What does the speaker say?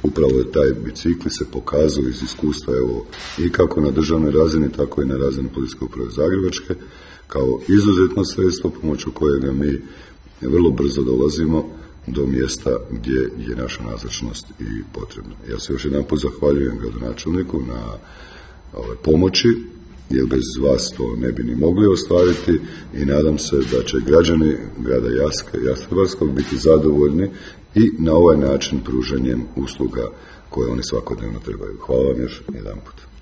upravo taj bicikli se pokazuju iz iskustva evo, i kako na državnoj razini, tako i na razini Policijske uprave Zagrebačke, kao izuzetno sredstvo pomoću kojega mi vrlo brzo dolazimo do mjesta gdje je naša nazočnost i potrebna. Ja se još jedanput zahvaljujem gradonačelniku na pomoći, jer bez vas to ne bi ni mogli ostvariti i nadam se da će građani grada Jastrebarskog biti zadovoljni i na ovaj način pruženjem usluga koje oni svakodnevno trebaju. Hvala vam još jedanput.